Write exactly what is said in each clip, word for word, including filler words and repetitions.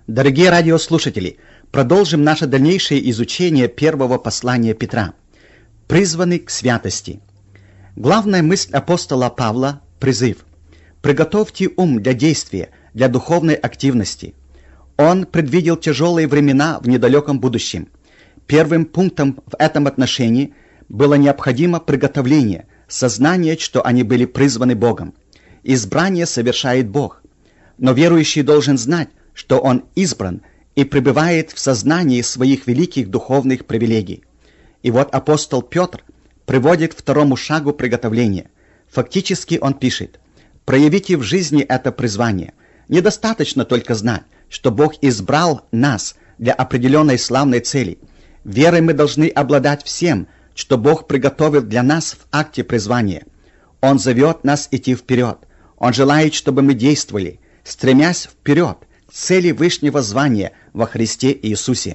Дорогие радиослушатели, продолжим наше дальнейшее изучение первого послания Петра. Призваны к святости. Главная мысль апостола Павла – призыв. Приготовьте ум для действия, для духовной активности. Он предвидел тяжелые времена в недалеком будущем. Первым пунктом в этом отношении было необходимо приготовление, сознание, что они были призваны Богом. Избрание совершает Бог. Но верующий должен знать, что он избран и пребывает в сознании своих великих духовных привилегий. И вот апостол Петр приводит к второму шагу приготовления. Фактически он пишет: «Проявите в жизни это призвание. Недостаточно только знать, что Бог избрал нас для определенной славной цели. Верой мы должны обладать всем, что Бог приготовил для нас в акте призвания. Он зовет нас идти вперед. Он желает, чтобы мы действовали, стремясь вперед, к цели вышнего звания во Христе Иисусе.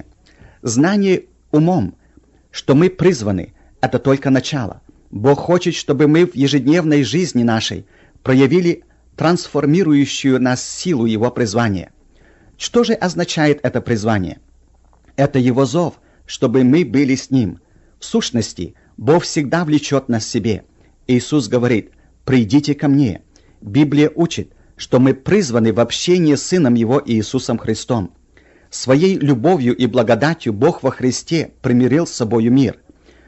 Знание умом, что мы призваны, это только начало. Бог хочет, чтобы мы в ежедневной жизни нашей проявили трансформирующую нас силу Его призвания. Что же означает это призвание? Это Его зов, чтобы мы были с Ним. В сущности, Бог всегда влечет нас к себе. Иисус говорит: «Придите ко мне». Библия учит, что мы призваны в общении с Сыном Его Иисусом Христом. Своей любовью и благодатью Бог во Христе примирил с собою мир.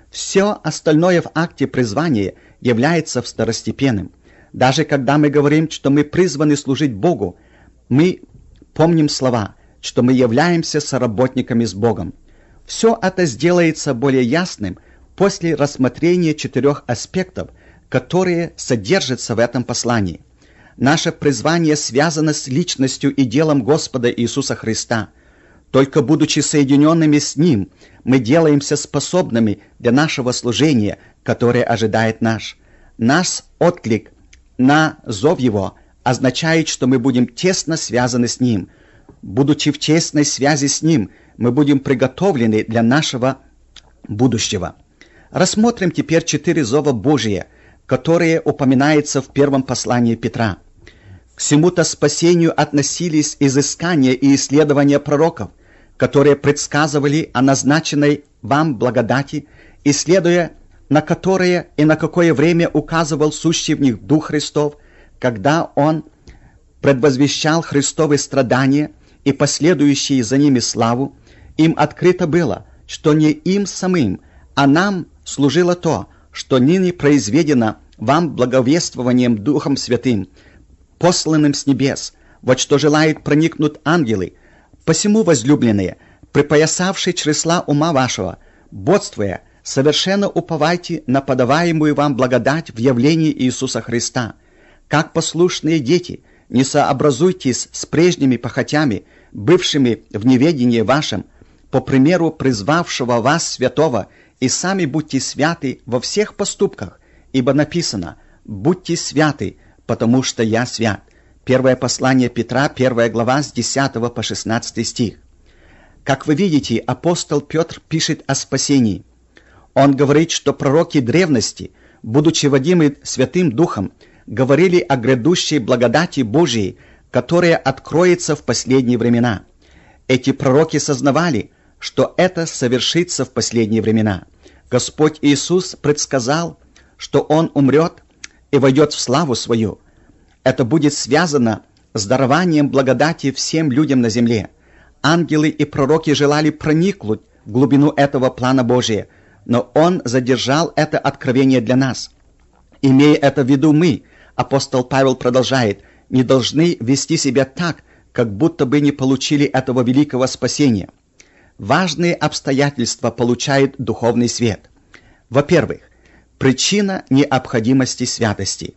Все остальное в акте призвания является второстепенным. Даже когда мы говорим, что мы призваны служить Богу, мы помним слова, что мы являемся соработниками с Богом. Все это сделается более ясным после рассмотрения четырех аспектов, которые содержатся в этом послании. Наше призвание связано с личностью и делом Господа Иисуса Христа. Только будучи соединенными с Ним, мы делаемся способными для нашего служения, которое ожидает нас. Наш отклик на зов Его означает, что мы будем тесно связаны с Ним. Будучи в тесной связи с Ним, мы будем приготовлены для нашего будущего. Рассмотрим теперь четыре зова Божия, которые упоминаются в первом послании Петра. К всему-то спасению относились изыскания и исследования пророков, которые предсказывали о назначенной вам благодати, исследуя на которое и на какое время указывал сущий в них Дух Христов, когда Он предвозвещал Христовы страдания и последующие за ними славу. Им открыто было, что не им самим, а нам служило то, что ныне произведено вам благовествованием Духом Святым, посланным с небес, вот что желает проникнуть ангелы. Посему, возлюбленные, припоясавшие чресла ума вашего, бодствуя, совершенно уповайте на подаваемую вам благодать в явлении Иисуса Христа. Как послушные дети, не сообразуйтесь с прежними похотями, бывшими в неведении вашем, по примеру призвавшего вас святого, и сами будьте святы во всех поступках, ибо написано: «Будьте святы, потому что я свят». Первое послание Петра, первая глава, с десятого по шестнадцатый стих. Как вы видите, апостол Петр пишет о спасении. Он говорит, что пророки древности, будучи водимы Святым Духом, говорили о грядущей благодати Божией, которая откроется в последние времена. Эти пророки сознавали, что это совершится в последние времена. Господь Иисус предсказал, что Он умрет и войдет в славу свою. Это будет связано с дарованием благодати всем людям на земле. Ангелы и пророки желали проникнуть в глубину этого плана Божия, но Он задержал это откровение для нас. Имея это в виду, мы, апостол Павел продолжает, не должны вести себя так, как будто бы не получили этого великого спасения. Важные обстоятельства получают духовный свет. Во-первых, причина необходимости святости.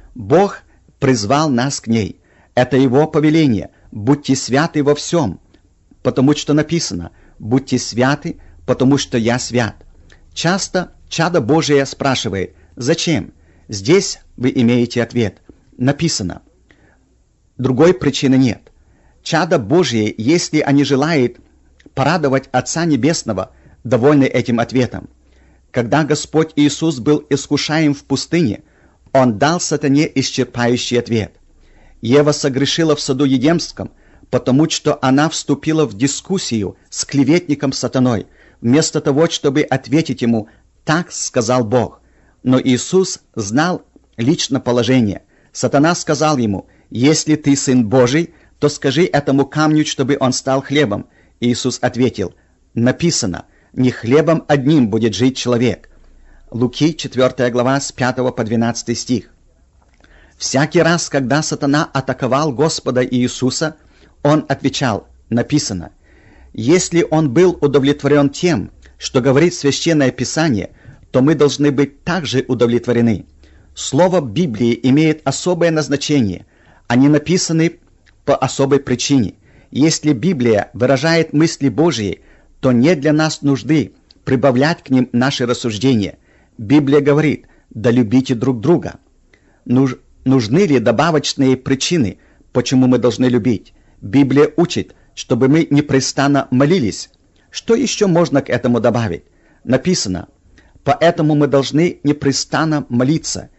Бог призвал нас к ней. Это Его повеление: будьте святы во всем, потому что написано: будьте святы, потому что я свят. Часто чадо Божие спрашивает: зачем? Здесь вы имеете ответ. Написано. Другой причины нет. Чадо Божие, если они желают порадовать Отца Небесного, довольны этим ответом. Когда Господь Иисус был искушаем в пустыне, Он дал сатане исчерпающий ответ. Ева согрешила в саду Едемском, потому что она вступила в дискуссию с клеветником сатаной, вместо того, чтобы ответить ему: «Так сказал Бог». Но Иисус знал лично положение. Сатана сказал ему: «Если ты Сын Божий, то скажи этому камню, чтобы он стал хлебом». Иисус ответил: «Написано, не хлебом одним будет жить человек». Луки, четвёртая глава, с пятого по двенадцатый стих. Всякий раз, когда сатана атаковал Господа Иисуса, он отвечал: «Написано». Если он был удовлетворен тем, что говорит Священное Писание, то мы должны быть также удовлетворены. Слово Библии имеет особое назначение. Они написаны по особой причине. Если Библия выражает мысли Божьи, то нет для нас нужды прибавлять к ним наши рассуждения. Библия говорит: «Да любите друг друга». Нуж, нужны ли добавочные причины, почему мы должны любить? Библия учит, чтобы мы непрестанно молились. Что еще можно к этому добавить? Написано: «Поэтому мы должны непрестанно молиться».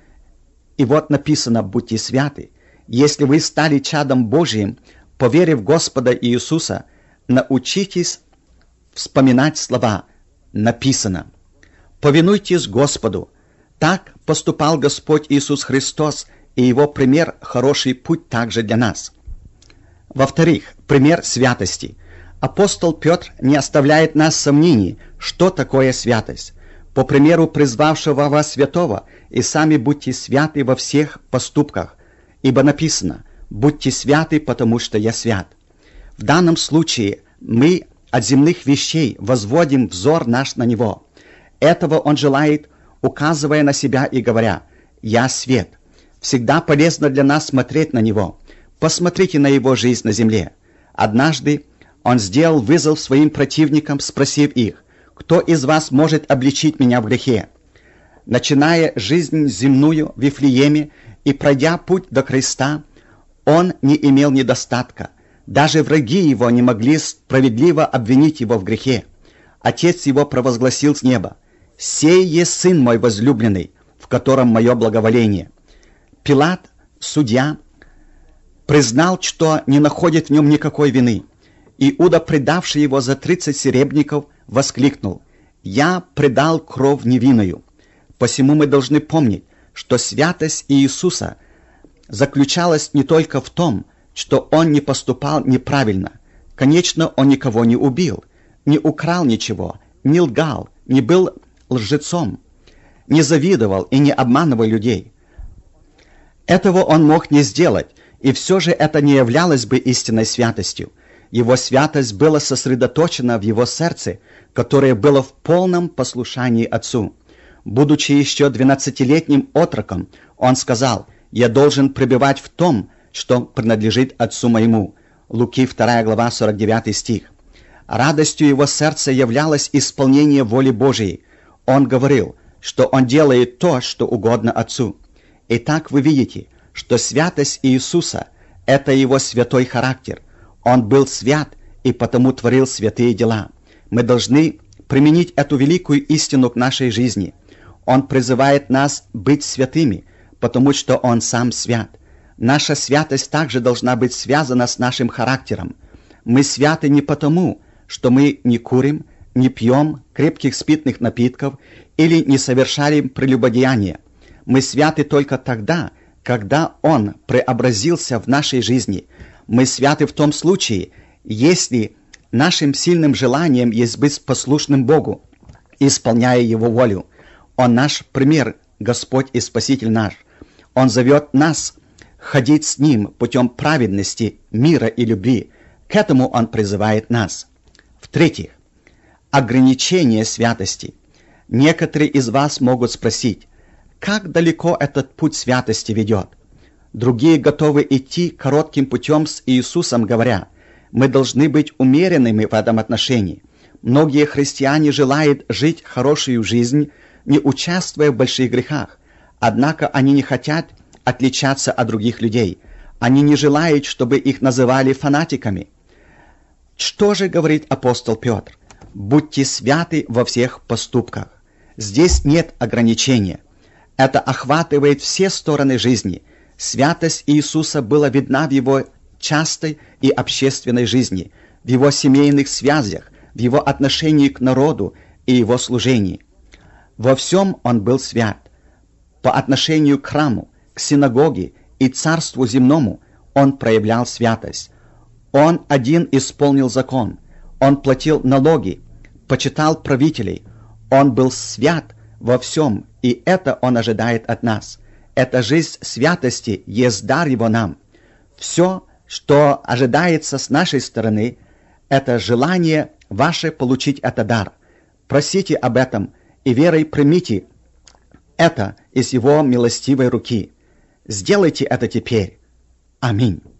И вот написано: «Будьте святы». Если вы стали чадом Божьим, поверив в Господа Иисуса, научитесь вспоминать слова «написано». Повинуйтесь Господу. Так поступал Господь Иисус Христос, и Его пример – хороший путь также для нас. Во-вторых, пример святости. Апостол Петр не оставляет нас в сомнении, что такое святость. По примеру призвавшего вас святого, и сами будьте святы во всех поступках, ибо написано: «Будьте святы, потому что я свят». В данном случае мы от земных вещей возводим взор наш на Него. Этого Он желает, указывая на себя и говоря: «Я свет». Всегда полезно для нас смотреть на Него. Посмотрите на Его жизнь на земле. Однажды Он сделал вызов своим противникам, спросив их: «Кто из вас может обличить меня в грехе?» Начиная жизнь земную в Вифлееме и пройдя путь до креста, Он не имел недостатка. Даже враги Его не могли справедливо обвинить Его в грехе. Отец Его провозгласил с неба: «Сей есть Сын мой возлюбленный, в котором мое благоволение». Пилат, судья, признал, что не находит в нем никакой вины. Иуда, предавший его за тридцать серебряников, воскликнул: «Я предал кровь невинную». Посему мы должны помнить, что святость Иисуса заключалась не только в том, что Он не поступал неправильно. Конечно, Он никого не убил, не украл ничего, не лгал, не был лжецом, не завидовал и не обманывал людей. Этого Он мог не сделать, и все же это не являлось бы истинной святостью. Его святость была сосредоточена в Его сердце, которое было в полном послушании Отцу. Будучи еще двенадцатилетним отроком, Он сказал: «Я должен пребывать в том, что принадлежит Отцу моему». Луки, вторая глава, сорок девятый стих. Радостью Его сердца являлось исполнение воли Божией. Он говорил, что Он делает то, что угодно Отцу. Итак, вы видите, что святость Иисуса – это Его святой характер. Он был свят и потому творил святые дела. Мы должны применить эту великую истину к нашей жизни. Он призывает нас быть святыми, потому что Он сам свят. Наша святость также должна быть связана с нашим характером. Мы святы не потому, что мы не курим, не пьем крепких спиртных напитков или не совершали прелюбодеяния. Мы святы только тогда, когда Он преобразился в нашей жизни. Мы святы в том случае, если нашим сильным желанием есть быть послушным Богу, исполняя Его волю. Он наш пример, Господь и Спаситель наш. Он зовет нас ходить с Ним путем праведности, мира и любви. К этому Он призывает нас. В-третьих, ограничение святости. Некоторые из вас могут спросить: как далеко этот путь святости ведет? Другие готовы идти коротким путем с Иисусом, говоря: мы должны быть умеренными в этом отношении. Многие христиане желают жить хорошую жизнь, не участвуя в больших грехах. Однако они не хотят отличаться от других людей. Они не желают, чтобы их называли фанатиками. Что же говорит апостол Петр? Будьте святы во всех поступках. Здесь нет ограничения. Это охватывает все стороны жизни. Святость Иисуса была видна в Его частой и общественной жизни, в его семейных связях, в его отношении к народу и его служении. Во всем он был свят. По отношению к храму, к синагоге и царству земному он проявлял святость. Он один исполнил закон, он платил налоги, почитал правителей, он был свят во всем, и это он ожидает от нас. Эта жизнь святости есть дар его нам. Все, что ожидается с нашей стороны, это желание ваше получить этот дар. Просите об этом и верой примите это из его милостивой руки. Сделайте это теперь. Аминь.